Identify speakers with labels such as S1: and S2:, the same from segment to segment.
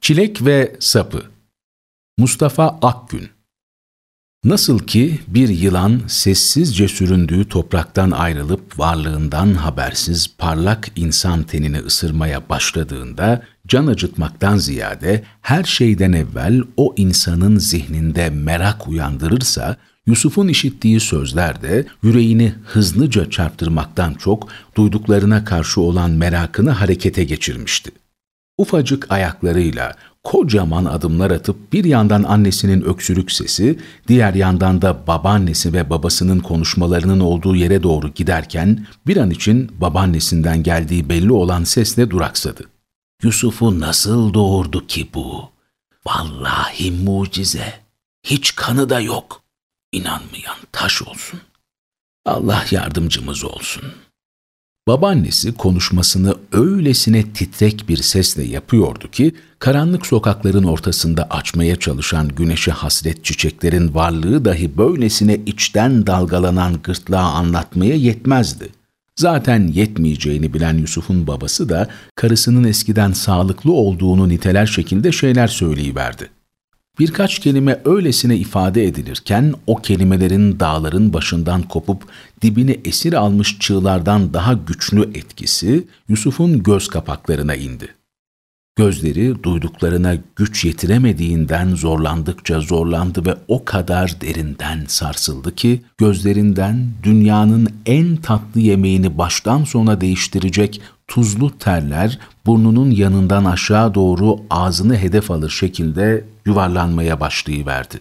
S1: Çilek ve sapı. Mustafa Akgün. Nasıl ki bir yılan sessizce süründüğü topraktan ayrılıp varlığından habersiz parlak insan tenini ısırmaya başladığında can acıtmaktan ziyade her şeyden evvel o insanın zihninde merak uyandırırsa, Yusuf'un işittiği sözler de yüreğini hızlıca çarptırmaktan çok duyduklarına karşı olan merakını harekete geçirmişti. Ufacık ayaklarıyla kocaman adımlar atıp bir yandan annesinin öksürük sesi, diğer yandan da babaannesi ve babasının konuşmalarının olduğu yere doğru giderken bir an için babaannesinden geldiği belli olan sesle duraksadı. "Yusuf'u nasıl doğurdu ki bu? Vallahi mucize. Hiç kanı da yok. İnanmayan taş olsun. Allah yardımcımız olsun." Babaannesi konuşmasını öylesine titrek bir sesle yapıyordu ki, karanlık sokakların ortasında açmaya çalışan güneşe hasret çiçeklerin varlığı dahi böylesine içten dalgalanan gırtlağı anlatmaya yetmezdi. Zaten yetmeyeceğini bilen Yusuf'un babası da karısının eskiden sağlıklı olduğunu niteler şekilde şeyler söyleyiverdi. Birkaç kelime öylesine ifade edilirken o kelimelerin dağların başından kopup dibini esir almış çığlardan daha güçlü etkisi Yusuf'un göz kapaklarına indi. Gözleri duyduklarına güç yetiremediğinden zorlandıkça zorlandı ve o kadar derinden sarsıldı ki gözlerinden dünyanın en tatlı yemeğini baştan sona değiştirecek tuzlu terler burnunun yanından aşağı doğru ağzını hedef alır şekilde yuvarlanmaya başlayıverdi.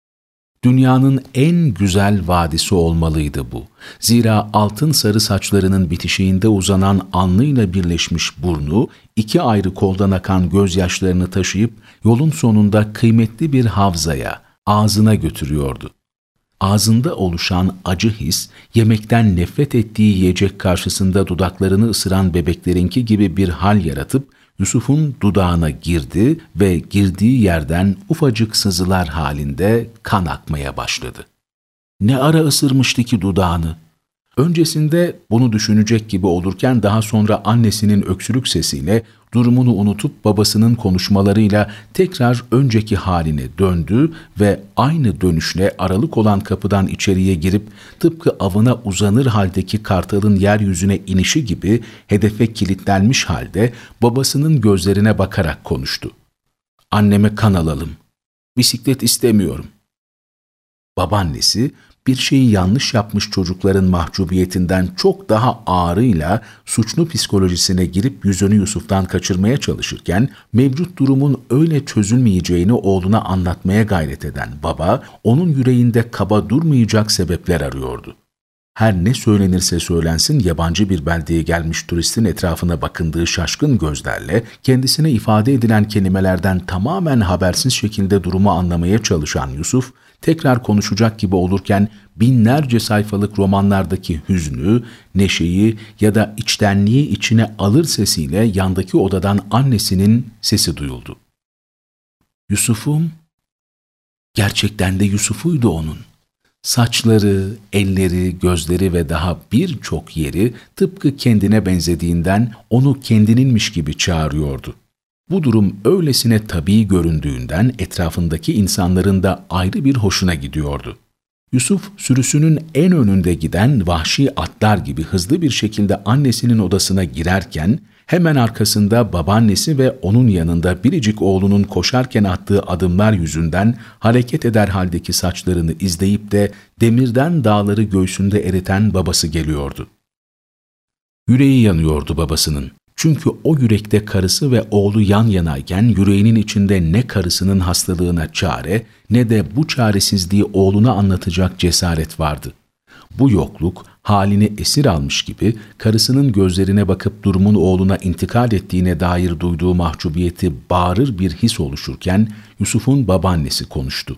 S1: Dünyanın en güzel vadisi olmalıydı bu. Zira altın sarı saçlarının bitişiğinde uzanan alnıyla birleşmiş burnu, iki ayrı koldan akan gözyaşlarını taşıyıp yolun sonunda kıymetli bir havzaya, ağzına götürüyordu. Ağzında oluşan acı his, yemekten nefret ettiği yiyecek karşısında dudaklarını ısıran bebeklerinki gibi bir hal yaratıp, Yusuf'un dudağına girdi ve girdiği yerden ufacık sızılar halinde kan akmaya başladı. Ne ara ısırmıştı ki dudağını? Öncesinde bunu düşünecek gibi olurken daha sonra annesinin öksürük sesiyle durumunu unutup babasının konuşmalarıyla tekrar önceki haline döndü ve aynı dönüşle aralık olan kapıdan içeriye girip tıpkı avına uzanır haldeki kartalın yeryüzüne inişi gibi hedefe kilitlenmiş halde babasının gözlerine bakarak konuştu. "Anneme kan alalım. Bisiklet istemiyorum." Babaannesi, bir şeyi yanlış yapmış çocukların mahcubiyetinden çok daha ağırıyla suçlu psikolojisine girip yüzünü Yusuf'tan kaçırmaya çalışırken, mevcut durumun öyle çözülmeyeceğini oğluna anlatmaya gayret eden baba, onun yüreğinde kaba durmayacak sebepler arıyordu. Her ne söylenirse söylensin yabancı bir beldeye gelmiş turistin etrafına bakındığı şaşkın gözlerle kendisine ifade edilen kelimelerden tamamen habersiz şekilde durumu anlamaya çalışan Yusuf, tekrar konuşacak gibi olurken binlerce sayfalık romanlardaki hüznü, neşeyi ya da içtenliği içine alır sesiyle yandaki odadan annesinin sesi duyuldu. "Yusuf'um." Gerçekten de Yusuf'uydu onun. Saçları, elleri, gözleri ve daha birçok yeri tıpkı kendine benzediğinden onu kendininmiş gibi çağırıyordu. Bu durum öylesine tabii göründüğünden etrafındaki insanların da ayrı bir hoşuna gidiyordu. Yusuf sürüsünün en önünde giden vahşi atlar gibi hızlı bir şekilde annesinin odasına girerken hemen arkasında babaannesi ve onun yanında biricik oğlunun koşarken attığı adımlar yüzünden hareket eder haldeki saçlarını izleyip de demirden dağları göğsünde eriten babası geliyordu. Yüreği yanıyordu babasının. Çünkü o yürekte karısı ve oğlu yan yanayken yüreğinin içinde ne karısının hastalığına çare ne de bu çaresizliği oğluna anlatacak cesaret vardı. Bu yokluk halini esir almış gibi karısının gözlerine bakıp durumun oğluna intikal ettiğine dair duyduğu mahcubiyeti bağırır bir his oluşurken Yusuf'un babaannesi konuştu.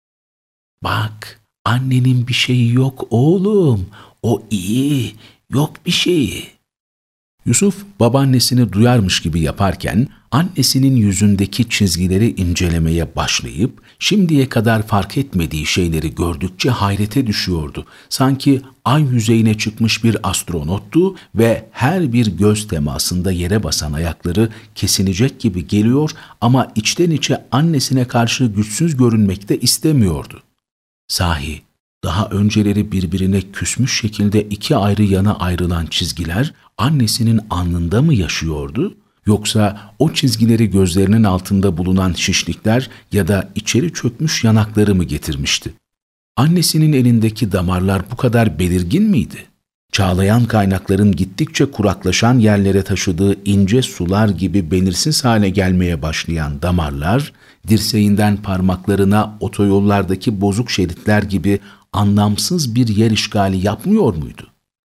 S1: "Bak, annenin bir şeyi yok oğlum, o iyi, yok bir şeyi." Yusuf, babaannesini duyarmış gibi yaparken, annesinin yüzündeki çizgileri incelemeye başlayıp, şimdiye kadar fark etmediği şeyleri gördükçe hayrete düşüyordu. Sanki ay yüzeyine çıkmış bir astronottu ve her bir göz temasında yere basan ayakları kesinecek gibi geliyor ama içten içe annesine karşı güçsüz görünmek de istemiyordu. Sahi, daha önceleri birbirine küsmüş şekilde iki ayrı yana ayrılan çizgiler annesinin alnında mı yaşıyordu? Yoksa o çizgileri gözlerinin altında bulunan şişlikler ya da içeri çökmüş yanakları mı getirmişti? Annesinin elindeki damarlar bu kadar belirgin miydi? Çağlayan kaynakların gittikçe kuraklaşan yerlere taşıdığı ince sular gibi belirsiz hale gelmeye başlayan damarlar, dirseğinden parmaklarına otoyollardaki bozuk şeritler gibi anlamsız bir yer işgali yapmıyor muydu?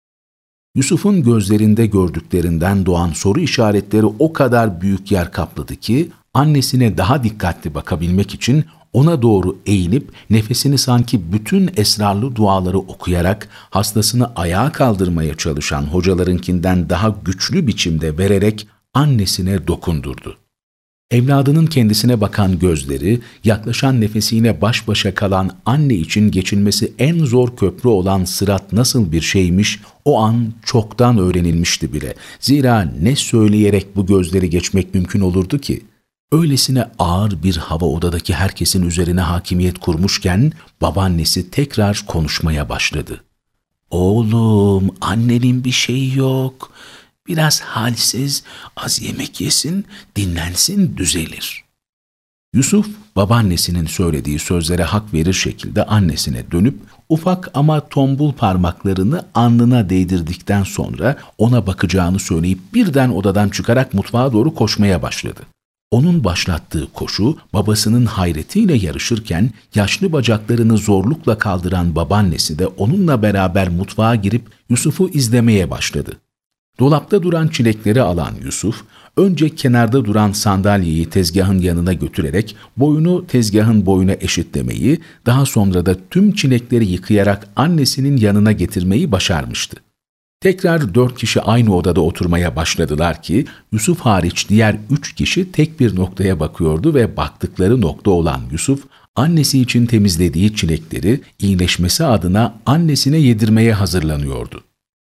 S1: Yusuf'un gözlerinde gördüklerinden doğan soru işaretleri o kadar büyük yer kapladı ki, annesine daha dikkatli bakabilmek için ona doğru eğilip nefesini sanki bütün esrarlı duaları okuyarak hastasını ayağa kaldırmaya çalışan hocalarınkinden daha güçlü biçimde vererek annesine dokundurdu. Evladının kendisine bakan gözleri, yaklaşan nefesiyle baş başa kalan anne için geçilmesi en zor köprü olan sırat nasıl bir şeymiş, o an çoktan öğrenilmişti bile. Zira ne söyleyerek bu gözleri geçmek mümkün olurdu ki? Öylesine ağır bir hava odadaki herkesin üzerine hakimiyet kurmuşken, babaannesi tekrar konuşmaya başladı. "Oğlum, annenin bir şeyi yok. Biraz halsiz, az yemek yesin, dinlensin, düzelir." Yusuf, babaannesinin söylediği sözlere hak verir şekilde annesine dönüp, ufak ama tombul parmaklarını alnına değdirdikten sonra ona bakacağını söyleyip birden odadan çıkarak mutfağa doğru koşmaya başladı. Onun başlattığı koşu, babasının hayretiyle yarışırken, yaşlı bacaklarını zorlukla kaldıran babaannesi de onunla beraber mutfağa girip Yusuf'u izlemeye başladı. Dolapta duran çilekleri alan Yusuf, önce kenarda duran sandalyeyi tezgahın yanına götürerek boyunu tezgahın boyuna eşitlemeyi, daha sonra da tüm çilekleri yıkayarak annesinin yanına getirmeyi başarmıştı. Tekrar 4 kişi aynı odada oturmaya başladılar ki, Yusuf hariç diğer 3 kişi tek bir noktaya bakıyordu ve baktıkları nokta olan Yusuf, annesi için temizlediği çilekleri iyileşmesi adına annesine yedirmeye hazırlanıyordu.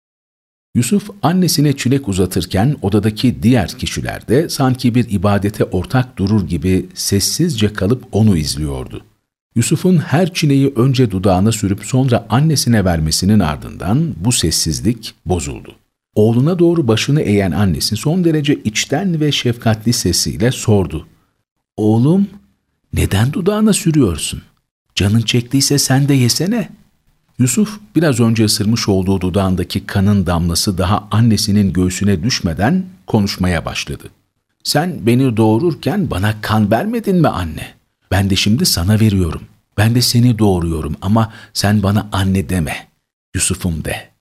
S1: Yusuf annesine çilek uzatırken odadaki diğer kişiler de sanki bir ibadete ortak durur gibi sessizce kalıp onu izliyordu. Yusuf'un her çileği önce dudağına sürüp sonra annesine vermesinin ardından bu sessizlik bozuldu. Oğluna doğru başını eğen annesi son derece içten ve şefkatli sesiyle sordu. "Oğlum, neden dudağına sürüyorsun? Canın çektiyse sen de yesene." Yusuf biraz önce ısırmış olduğu dudağındaki kanın damlası daha annesinin göğsüne düşmeden konuşmaya başladı. "Sen beni doğururken bana kan vermedin mi anne? Ben de şimdi sana veriyorum. Ben de seni doğuruyorum ama sen bana anne deme. Yusuf'um de."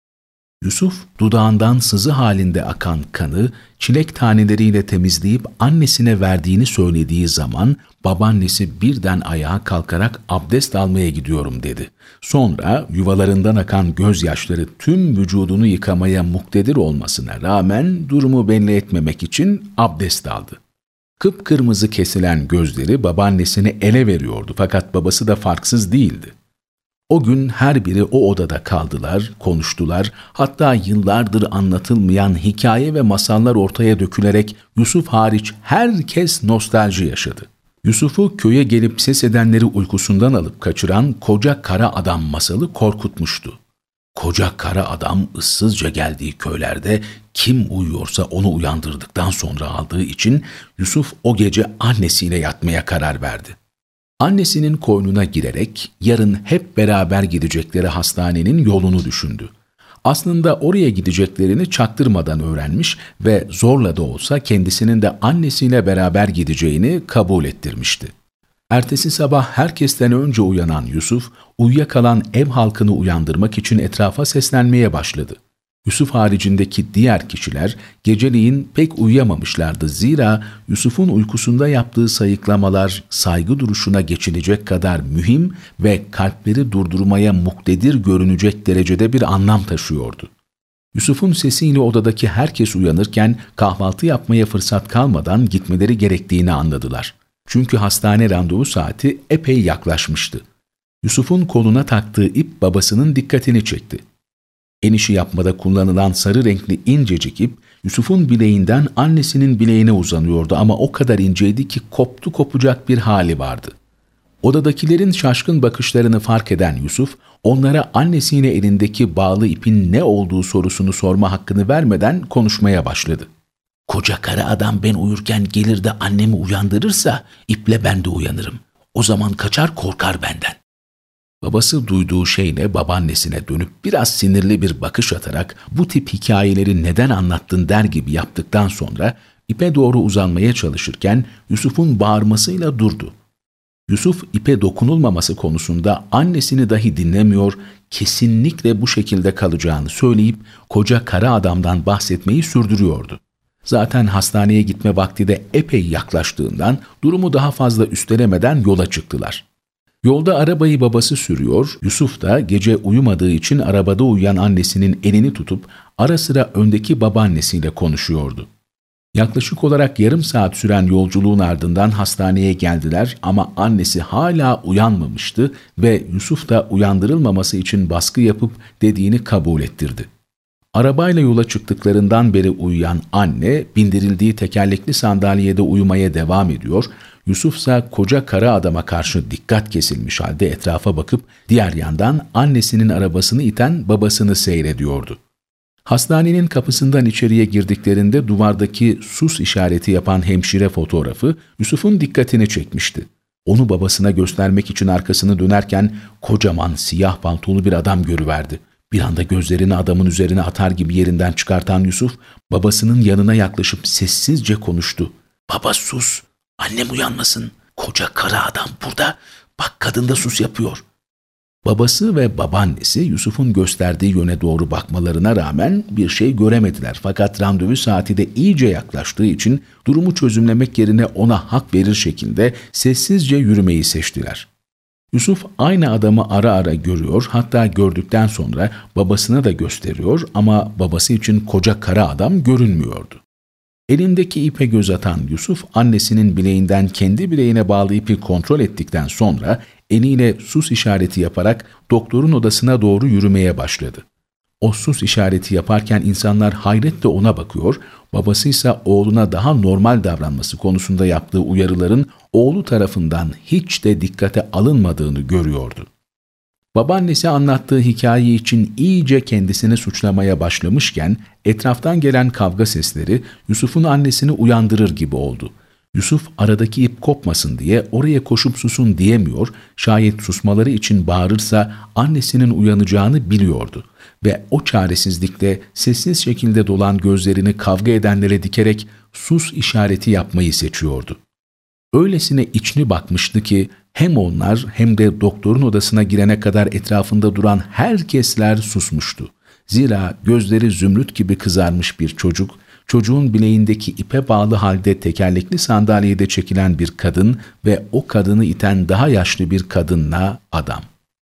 S1: Yusuf, dudağından sızı halinde akan kanı çilek taneleriyle temizleyip annesine verdiğini söylediği zaman babaannesi birden ayağa kalkarak abdest almaya gidiyorum dedi. Sonra yuvalarından akan gözyaşları tüm vücudunu yıkamaya muktedir olmasına rağmen durumu belli etmemek için abdest aldı. Kıpkırmızı kesilen gözleri babaannesini ele veriyordu fakat babası da farksız değildi. O gün her biri o odada kaldılar, konuştular, hatta yıllardır anlatılmayan hikaye ve masallar ortaya dökülerek Yusuf hariç herkes nostalji yaşadı. Yusuf'u köye gelip ses edenleri uykusundan alıp kaçıran koca kara adam masalı korkutmuştu. Koca kara adam ıssızca geldiği köylerde kim uyuyorsa onu uyandırdıktan sonra aldığı için Yusuf o gece annesiyle yatmaya karar verdi. Annesinin koynuna girerek yarın hep beraber gidecekleri hastanenin yolunu düşündü. Aslında oraya gideceklerini çaktırmadan öğrenmiş ve zorla da olsa kendisinin de annesiyle beraber gideceğini kabul ettirmişti. Ertesi sabah herkesten önce uyanan Yusuf, uyuyakalan ev halkını uyandırmak için etrafa seslenmeye başladı. Yusuf haricindeki diğer kişiler geceleyin pek uyuyamamışlardı. Zira Yusuf'un uykusunda yaptığı sayıklamalar saygı duruşuna geçilecek kadar mühim ve kalpleri durdurmaya muktedir görünecek derecede bir anlam taşıyordu. Yusuf'un sesiyle odadaki herkes uyanırken kahvaltı yapmaya fırsat kalmadan gitmeleri gerektiğini anladılar. Çünkü hastane randevu saati epey yaklaşmıştı. Yusuf'un koluna taktığı ip babasının dikkatini çekti. En işi yapmada kullanılan sarı renkli incecik ip Yusuf'un bileğinden annesinin bileğine uzanıyordu ama o kadar inceydi ki koptu kopacak bir hali vardı. Odadakilerin şaşkın bakışlarını fark eden Yusuf, onlara annesiyle elindeki bağlı ipin ne olduğu sorusunu sorma hakkını vermeden konuşmaya başladı. "Koca kara adam ben uyurken gelir de annemi uyandırırsa iple ben de uyanırım. O zaman kaçar korkar benden." Babası duyduğu şeyle babaannesine dönüp biraz sinirli bir bakış atarak bu tip hikayeleri neden anlattın der gibi yaptıktan sonra ipe doğru uzanmaya çalışırken Yusuf'un bağırmasıyla durdu. Yusuf ipe dokunulmaması konusunda annesini dahi dinlemiyor, kesinlikle bu şekilde kalacağını söyleyip koca kara adamdan bahsetmeyi sürdürüyordu. Zaten hastaneye gitme vakti de epey yaklaştığından durumu daha fazla üstelemeden yola çıktılar. Yolda arabayı babası sürüyor, Yusuf da gece uyumadığı için arabada uyuyan annesinin elini tutup ara sıra öndeki babaannesiyle konuşuyordu. Yaklaşık olarak yarım saat süren yolculuğun ardından hastaneye geldiler ama annesi hala uyanmamıştı ve Yusuf da uyandırılmaması için baskı yapıp dediğini kabul ettirdi. Arabayla yola çıktıklarından beri uyuyan anne bindirildiği tekerlekli sandalyede uyumaya devam ediyor, Yusuf ise koca kara adama karşı dikkat kesilmiş halde etrafa bakıp diğer yandan annesinin arabasını iten babasını seyrediyordu. Hastanenin kapısından içeriye girdiklerinde duvardaki sus işareti yapan hemşire fotoğrafı Yusuf'un dikkatini çekmişti. Onu babasına göstermek için arkasını dönerken kocaman siyah paltolu bir adam görüverdi. Bir anda gözlerini adamın üzerine atar gibi yerinden çıkartan Yusuf, babasının yanına yaklaşıp sessizce konuştu. "Baba sus, annem uyanmasın. Koca kara adam burada. Bak kadın da sus yapıyor." Babası ve babaannesi Yusuf'un gösterdiği yöne doğru bakmalarına rağmen bir şey göremediler. Fakat randevu saati de iyice yaklaştığı için durumu çözümlemek yerine ona hak verir şekilde sessizce yürümeyi seçtiler. Yusuf aynı adamı ara ara görüyor, hatta gördükten sonra babasına da gösteriyor ama babası için koca kara adam görünmüyordu. Elindeki ipe göz atan Yusuf, annesinin bileğinden kendi bileğine bağlı ipi kontrol ettikten sonra eliyle sus işareti yaparak doktorun odasına doğru yürümeye başladı. O sus işareti yaparken insanlar hayretle ona bakıyor, babası ise oğluna daha normal davranması konusunda yaptığı uyarıların oğlu tarafından hiç de dikkate alınmadığını görüyordu. Babaannesi anlattığı hikaye için iyice kendisini suçlamaya başlamışken etraftan gelen kavga sesleri Yusuf'un annesini uyandırır gibi oldu. Yusuf aradaki ip kopmasın diye oraya koşup susun diyemiyor, şayet susmaları için bağırırsa annesinin uyanacağını biliyordu ve o çaresizlikle sessiz şekilde dolan gözlerini kavga edenlere dikerek sus işareti yapmayı seçiyordu. Öylesine içine bakmıştı ki hem onlar hem de doktorun odasına girene kadar etrafında duran herkesler susmuştu. Zira gözleri zümrüt gibi kızarmış bir çocuk, çocuğun bileğindeki ipe bağlı halde tekerlekli sandalyede çekilen bir kadın ve o kadını iten daha yaşlı bir kadınla adam.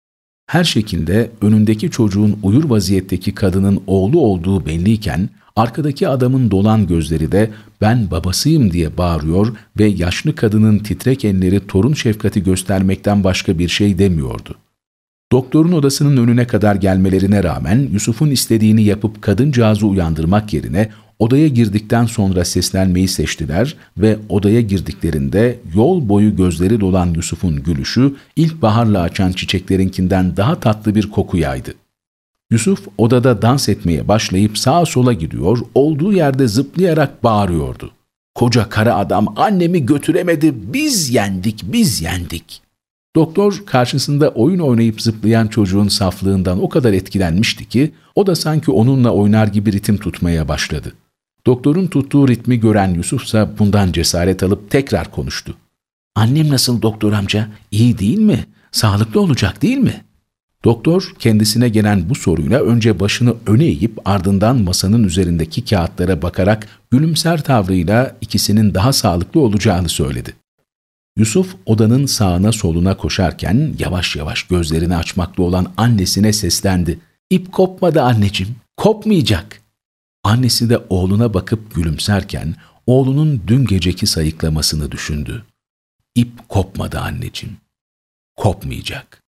S1: Her şekilde önündeki çocuğun uyur vaziyetteki kadının oğlu olduğu belliyken, arkadaki adamın dolan gözleri de "ben babasıyım" diye bağırıyor ve yaşlı kadının titrek elleri torun şefkati göstermekten başka bir şey demiyordu. Doktorun odasının önüne kadar gelmelerine rağmen Yusuf'un istediğini yapıp kadıncağızı uyandırmak yerine odaya girdikten sonra seslenmeyi seçtiler ve odaya girdiklerinde yol boyu gözleri dolan Yusuf'un gülüşü ilkbaharla açan çiçeklerinkinden daha tatlı bir koku yaydı. Yusuf odada dans etmeye başlayıp sağa sola gidiyor, olduğu yerde zıplayarak bağırıyordu. "Koca kara adam annemi götüremedi, biz yendik, biz yendik." Doktor karşısında oyun oynayıp zıplayan çocuğun saflığından o kadar etkilenmişti ki o da sanki onunla oynar gibi ritim tutmaya başladı. Doktorun tuttuğu ritmi gören Yusuf ise bundan cesaret alıp tekrar konuştu. "Annem nasıl doktor amca? İyi değil mi? Sağlıklı olacak değil mi?" Doktor kendisine gelen bu soruyla önce başını öne eğip ardından masanın üzerindeki kağıtlara bakarak gülümser tavrıyla ikisinin daha sağlıklı olacağını söyledi. Yusuf odanın sağına soluna koşarken yavaş yavaş gözlerini açmakta olan annesine seslendi. "İp kopmadı anneciğim, kopmayacak." Annesi de oğluna bakıp gülümserken oğlunun dün geceki sayıklamasını düşündü. İp kopmadı anneciğim. Kopmayacak.